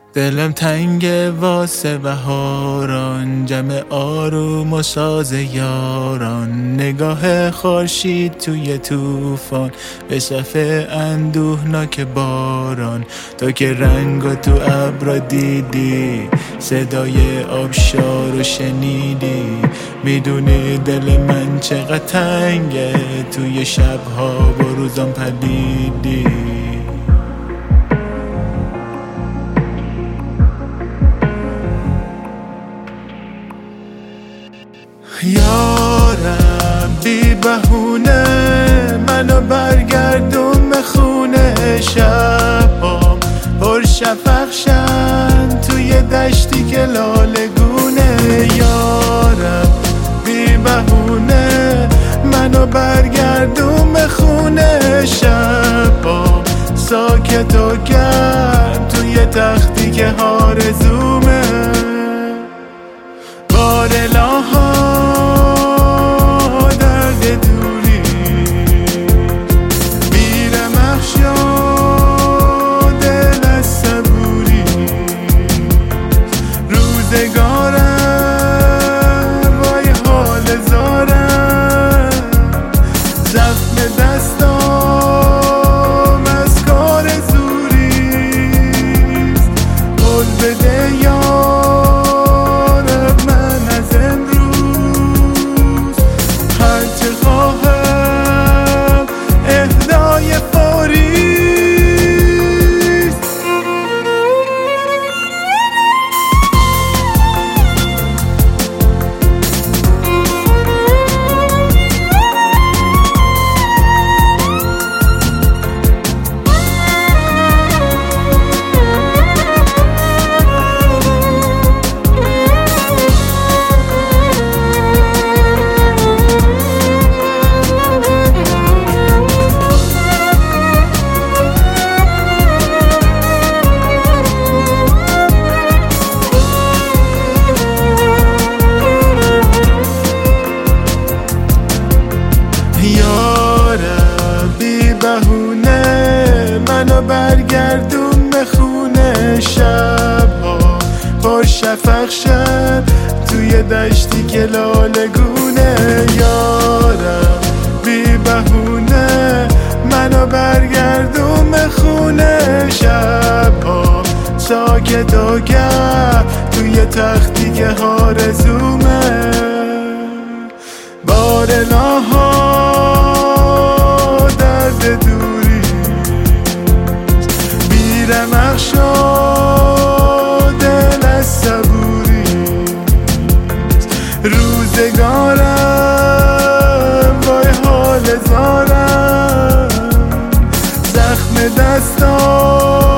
دلم تنگه واسه بهاران، جمع آروم و ساز یاران، نگاه خورشید توی طوفان به صفحه اندوهناک باران. تو که رنگو تو ابرا دیدی، صدای آبشار رو شنیدی، میدونی دل من چقدر تنگه، توی شبها و روزام پلیدی. یارم بی بهونه منو برگردون به خونه، شبام پر شفقشن توی دشتی که لالگونه. یارم بی بهونه منو برگردون به خونه، شبام ساکت و گرم توی تختی که آرزومه. بار الها درد دوری میرم اخشا دل از صبوری، روزگارم وای حال زارم، زخم دستام از کار زوریست. قول بده یارم بی بهونه منو برگردون به خونه، شبها پر شفق شد توی دشتی که لالگونه. یارم بی بهونه منو برگردون به خونه، شبها ساکت و گرم توی تختی که آرزومه. بار الها درد دوری میرم اخشا دل از صبوری، روزگارم وای حال زارم، زخم دستام